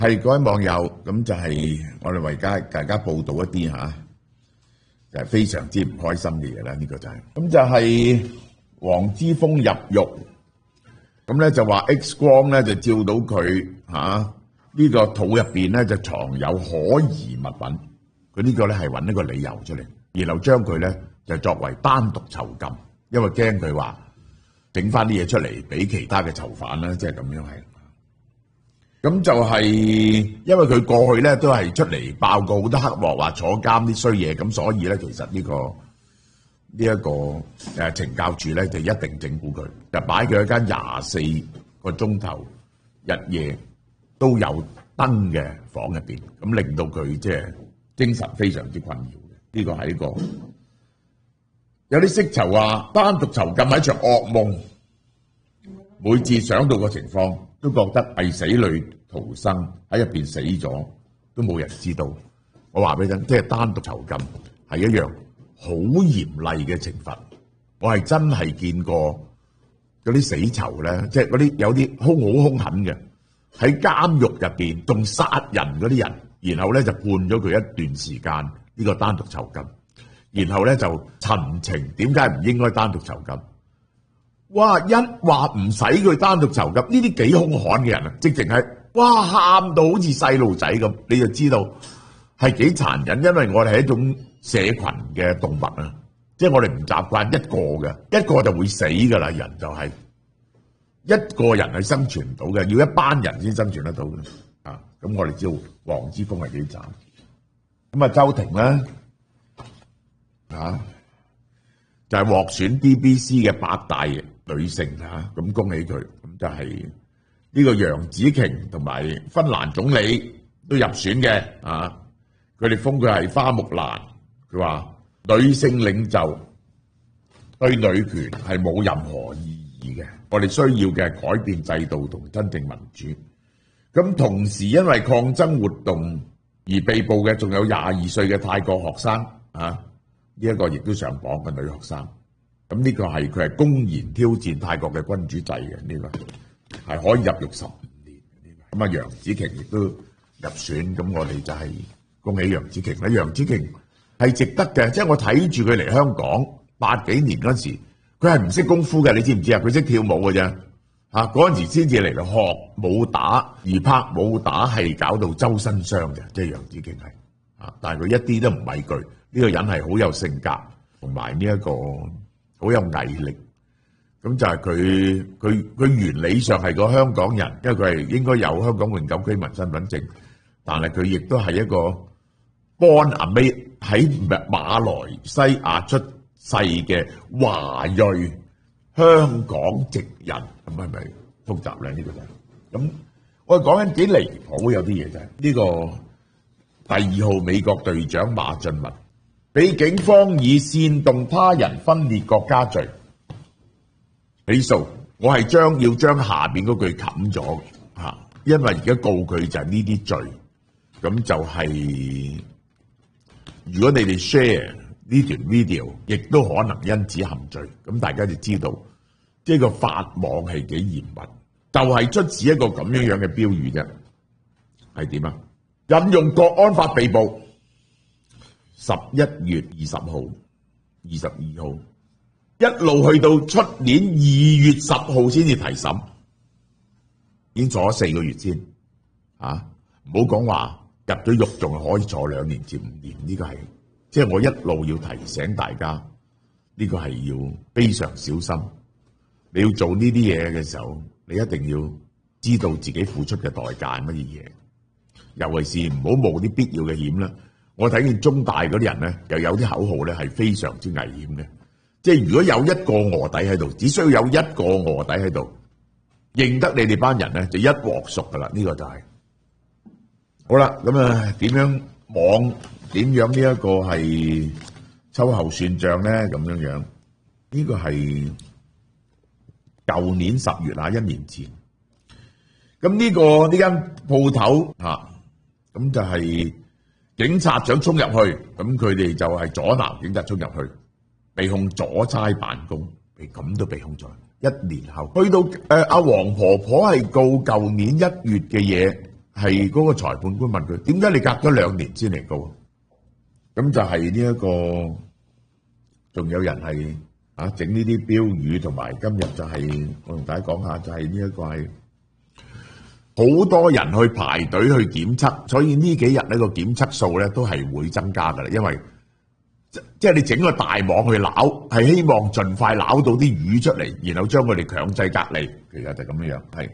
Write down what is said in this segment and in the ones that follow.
係各位網友，咁就係我哋為大家報道一啲就係非常之唔開心嘅嘢啦。呢個就係咁就係黃之鋒入獄，咁咧就話 X 光咧就照到佢呢個肚入邊咧就藏有可疑物品，佢呢個咧係揾一個理由出嚟，然後將佢咧就作為單獨囚禁，因為驚佢話整翻啲嘢出嚟俾其他嘅囚犯啦，即係咁樣係。咁就係因為佢過去咧都係出嚟爆過好多黑幕，話坐監啲衰嘢，咁所以咧其實呢個懲教處咧就一定整蠱佢，就擺佢一間24個鐘頭日夜都有燈嘅房入邊，咁令到佢即係精神非常之困擾嘅。呢個係一個有啲釋囚話單獨囚禁係一場噩夢，每次想到個情況都覺得係死裏逃生，喺入邊死咗都冇人知道。我話俾你聽，即係單獨囚禁係一樣好嚴厲嘅懲罰。我係真係見過嗰啲死囚咧，即係嗰啲有啲好兇狠嘅，喺監獄入邊仲殺人嗰啲人，然後咧就判咗佢一段時間呢個單獨囚禁，然後咧就陳情點解唔應該單獨囚禁。哇！一話唔使佢單獨囚禁，呢啲幾兇悍嘅人啊，直情係哇喊到好似細路仔咁，你就知道係幾殘忍。因為我哋係一種社群嘅動物啊，即係我哋唔習慣一個嘅，一個就會死噶啦。人就係一個人係生存唔到嘅，要一班人先生存得到嘅啊。咁我哋知道黃之鋒係幾慘。咁啊，周庭咧就係獲選 BBC 嘅百大女性咁恭喜佢。咁就係呢個楊紫瓊同埋芬蘭總理都入選嘅佢哋封佢係花木蘭。佢話女性領袖對女權係冇任何意義嘅，我哋需要嘅係改變制度同真正民主。咁同時因為抗爭活動而被捕嘅仲有22歲嘅泰國學生呢一個亦都上榜嘅女學生。咁呢個係佢係公然挑戰泰國嘅君主制嘅，呢個係可以入獄15年。咁啊，楊紫瓊亦都入選，咁我哋就係恭喜楊紫瓊啦。楊紫瓊係值得嘅，即係我睇住佢嚟香港80幾年嗰時，佢係唔識功夫嘅，你知唔知啊？佢識跳舞嘅啫，嗰陣時先至嚟到學武打，而拍武打係搞到周身傷嘅，即係楊紫瓊係但係佢一啲都唔畏懼，呢個人係好有性格，同埋呢一個好有毅力。咁就係佢原理上係個香港人，因為佢係應該有香港永久居民身份證，但係佢亦都係一個 born and 喺馬來西亞出世嘅華裔香港籍人。咁係咪複雜咧？呢個就係咁，我哋講緊幾離譜，有啲嘢就係呢個第2號美國隊長馬俊文被警方以煽動他人分裂國家罪起訴。我係要將下邊嗰句冚咗因為而家告佢就係呢啲罪。咁就係如果你哋 share 呢段 video， 亦都可能因此陷罪。咁大家就知道，即係個法網係幾嚴密，就係出自一個咁樣嘅標語啫。係點啊？引用國安法被捕，11月20號、22號，一路去到出年2月10號先至提審，已經坐咗4個月先唔好講話入咗獄仲係可以坐2年至5年。呢個係即係我一路要提醒大家，呢個係要非常小心。你要做呢啲嘢嘅時候，你一定要知道自己付出嘅代價係乜嘢，尤其是唔好冒啲必要嘅險啦。我睇見中大嗰啲人咧，又有啲口號咧係非常之危險嘅。即係如果有一個臥底喺度，只需要有一個臥底喺度，認得你哋班人咧就一鑊熟噶啦。呢個就係好啦。咁點樣呢一個係秋後算賬咧？咁樣呢個係舊年10月1年前。咁呢間鋪頭咁就係警察想衝入去，咁佢哋就係阻撓警察衝入去，被控阻差辦公，咁都被控咗。1年後去到阿黃婆婆係告舊年1月嘅嘢， 係嗰個裁判官問佢點解你隔咗2年先嚟告？咁就係呢一個，仲有人係整呢啲標語，同埋今日就係我同大家講下，就係呢一個係好多人去排隊去檢測，所以呢幾日呢個檢測數咧都係會增加㗎啦，因為即係你整個大網去撈，係希望盡快撈到啲魚出嚟，然後將佢哋強制隔離，其實就咁樣樣，係。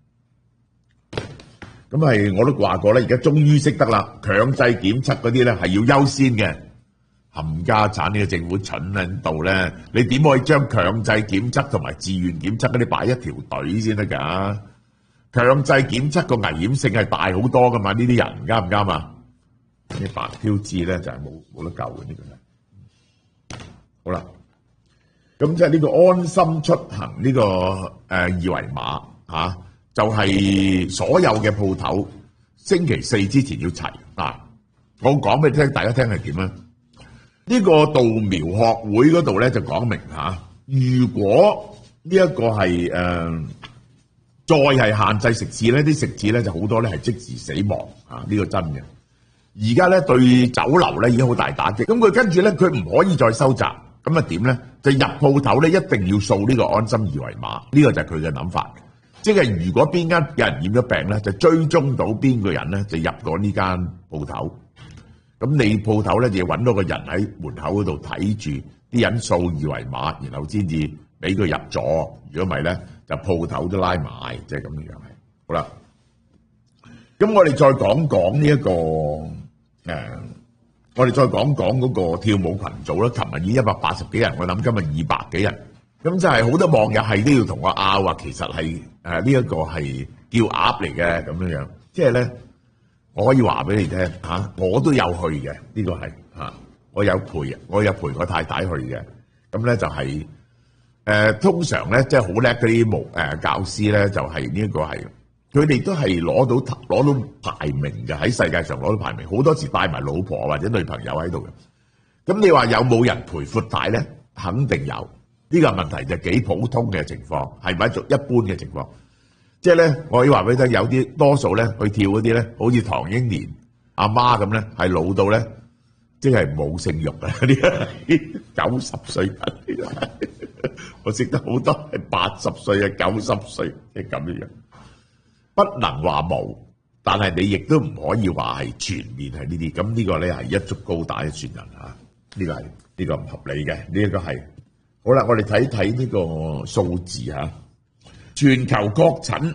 咁係我都話過咧，而家終於識得啦，強制檢測嗰啲咧係要優先嘅。冚家產呢個政府蠢喺度咧，你點可以將強制檢測同埋自願檢測嗰啲擺一條隊先得㗎？強制檢測個危險性係大好多㗎嘛？呢啲人啱唔啱啊？啲白標誌咧就係冇得救嘅呢個。好啦，咁即係呢個安心出行呢個二維碼嚇。就係所有嘅鋪頭星期4之前要齊啊！我講俾你聽，大家聽係點咧？呢個稻苗學會嗰度咧就講明嚇，如果呢一個係再係限制食肆咧，啲食肆咧就好多咧係即時死亡啊！呢個真嘅。而家咧對酒樓咧已經好大打擊，咁佢跟住咧佢唔可以再收窄，咁啊點咧？就入鋪頭咧一定要掃呢個安心二維碼，呢個就係佢嘅諗法。即係如果邊間有人染咗病咧，就追蹤到邊個人咧就入過呢間鋪頭。咁你鋪頭咧就要揾到個人喺門口嗰度睇住啲人掃二維碼，然後先至俾佢入座。如果唔係咧，就鋪頭都拉埋，即係咁樣係。好啦，咁我哋再講講呢一個我哋再講講嗰個跳舞群組啦。琴日已經180幾人，我諗今日200幾人。咁就係好多網友係都要同我拗話，其實係呢一個係叫鴨嚟嘅咁樣樣。即係咧，我可以話俾你聽嚇，我都有去嘅。呢個係嚇，我有陪我太太去嘅。咁咧就係通常咧，即係好叻嗰啲教師咧，就係呢一個係佢哋都係攞到排名嘅，喺世界上攞到排名。好多時帶埋老婆或者女朋友喺度嘅。咁你話有冇人陪闊太咧？肯定有。呢個問題就幾普通嘅情況，係咪一般嘅情況？即係咧，我可以話俾你聽，有啲多數咧去跳嗰啲咧，好似唐英年阿媽咁咧，係老到咧，即係冇性慾嘅啲90歲人。我識得好多係80歲啊、90歲，即係咁樣。不能話冇，但係你亦都唔可以話係全面係呢啲。咁呢個咧係一竹篙打一船人嚇，呢個唔合理嘅，呢一個係。好啦，我哋睇睇呢個數字嚇，全球確診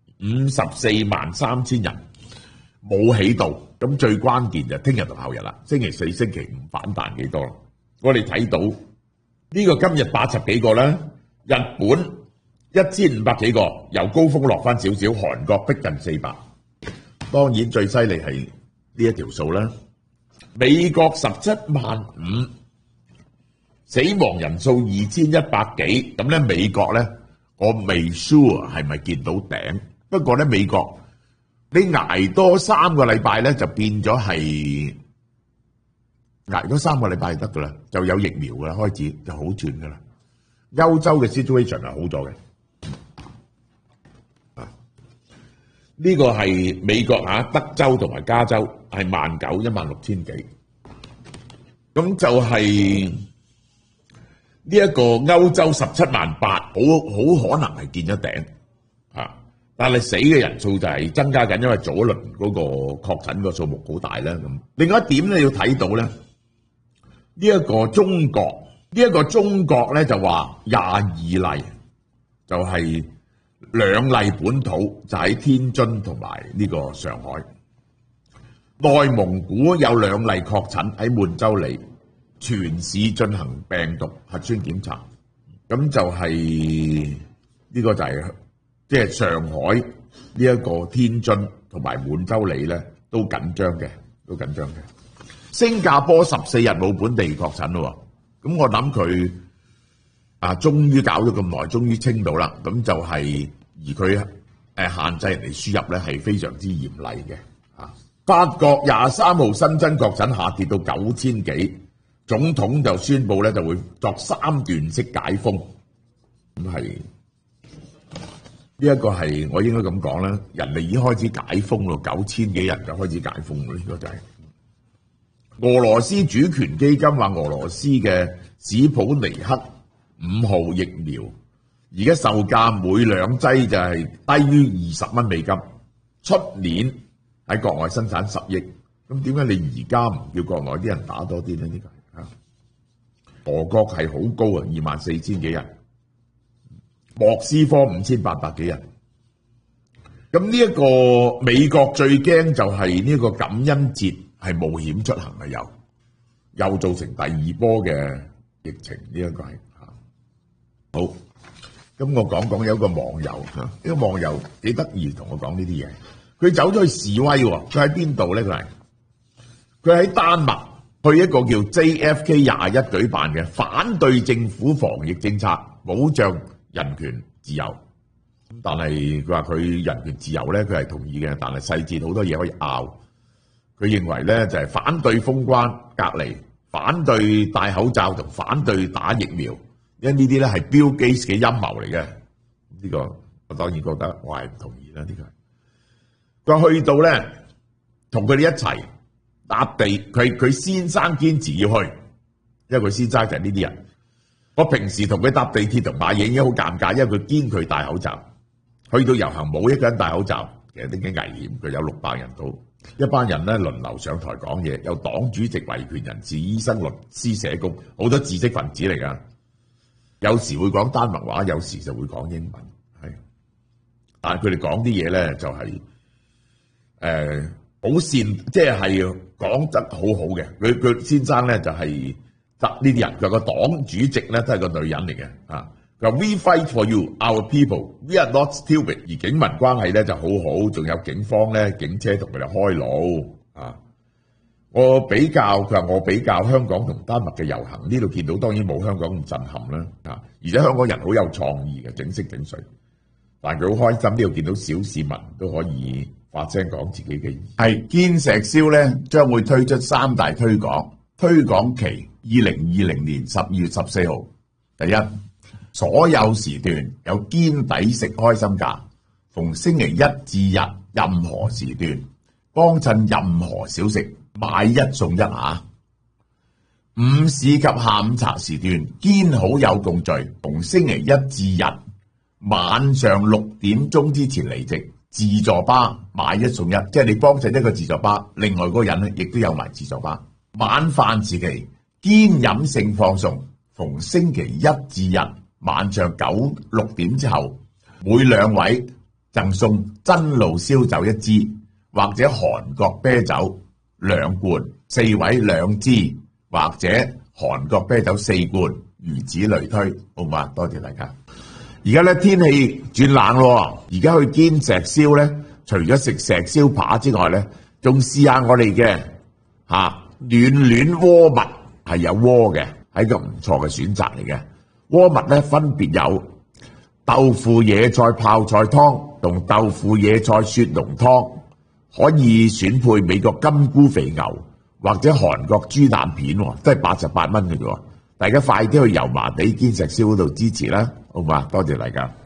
543000人，冇起到。咁最關鍵就聽日同後日啦，星期4、星期5反彈幾多？我哋睇到呢個今日80幾個啦，日本1500幾個，由高峰落翻少少，韓國逼近400，當然最犀利係呢一條數啦。美國175000。死亡人數2100幾，咁咧美國咧，我未 sure 係咪見到頂？不過咧美國，你捱多3個禮拜咧，就變咗係捱多3個禮拜得噶啦，就有疫苗噶啦，開始就好轉噶啦。歐洲嘅 situation 係好咗嘅，呢個係美國嚇，德州同埋加州係19000、16000幾，咁就係。呢一個歐洲178000，好可能係見咗頂啊！但係死嘅人數就係增加緊，因為早一輪嗰個確診個數目好大啦。咁另外一點咧要睇到咧，呢一個中國咧就話22例，就係2例本土，就喺天津同埋呢個上海。內蒙古有2例確診喺滿洲里。全市進行病毒核酸檢查，咁就係呢個就係即係上海呢一個天津同埋滿洲里咧都緊張嘅，新加坡14日冇本地確診咯，咁我諗佢終於搞咗咁耐，終於清到啦，咁就係而佢限制人哋輸入咧係非常之嚴厲嘅。法國23號新增確診下跌到9000幾。總統就宣布咧，就會作3段式解封，咁係呢一個係我應該咁講啦，人哋已經開始解封咯，9000幾人就開始解封咯，呢個就係俄羅斯主權基金話俄羅斯嘅史普尼克5號疫苗而家售價每兩劑就係低於20蚊美金，出年喺國外生產10億，咁點解你而家唔叫國內啲人打多啲呢？呢個係俄國係好高啊，24000幾人。莫斯科5800幾人，咁呢一個美國最驚就係呢個感恩節係冒險出行啊，又造成第二波嘅疫情，呢一個係好。咁我講講有一個網友呢個網友幾得意，同我講呢啲嘢。佢走咗去示威喎，佢喺邊度咧？佢喺丹麥去一個叫 JFK21舉辦嘅反對政府防疫政策，保障人權自由，但係佢話佢人權自由咧，佢係同意嘅，但係細節好多嘢可以拗。佢認為咧就係反對封關隔離、反對戴口罩同反對打疫苗，因為呢啲咧係 Bill Gates 嘅陰謀嚟嘅。呢個我當然覺得我係唔同意啦。呢個佢去到咧同佢哋一齊搭地，佢先生堅持要去，因為佢先生就係呢啲人。我平時同佢搭地鐵同買嘢已經好尷尬，因為佢堅拒戴口罩。去到遊行冇一個人戴口罩，其實都幾危險。佢有600人到，一班人咧輪流上台講嘢，有黨主席、維權人士、醫生、律師、社工，好多知識分子嚟㗎。有時會講丹麥話，有時就會講英文，係。但係佢哋講啲嘢咧就係好善，即係講得好好嘅。佢先生咧就係。呢啲人佢個黨主席咧都係個女人嚟嘅啊！佢話 We fight for you, our people. We are not stupid。而警民關係咧就好好，仲有警方咧警車同佢哋開路啊！我比較香港同丹麥嘅遊行，呢度見到當然冇香港咁震撼啦啊！而且香港人好有創意嘅，整色整水，但係佢好開心呢度見到小市民都可以發聲講自己嘅意見。 係堅石燒咧將會推出3大推廣期。2020年12月14號，第一，所有時段有堅抵食開心價，逢星期一至日任何時段幫襯任何小食買1送1啊！午市及下午茶時段堅好友共聚，逢星期一至日晚上6點鐘之前離席，自助吧買1送1，即係你幫襯一個自助吧，另外嗰個人咧亦都有埋自助吧。晚飯時期堅飲勝放送，逢星期一至日晚上6點之後，每2位贈送真露燒酒1支，或者韓國啤酒2罐，4位2支，或者韓國啤酒4罐，如此類推，好嘛？多謝大家。而家咧天氣轉冷咯，而家去堅石燒咧，除咗食石燒扒之外咧，仲試下我哋嘅暖鍋物。係有鍋嘅，係一個唔錯嘅選擇嚟嘅。鍋物咧分別有豆腐野菜泡菜湯同豆腐野菜雪濃湯，可以選配美國金菇肥牛或者韓國豬腩片，都係88蚊嘅啫。大家快啲去油麻地堅石燒嗰度支持啦，好嘛？多謝大家。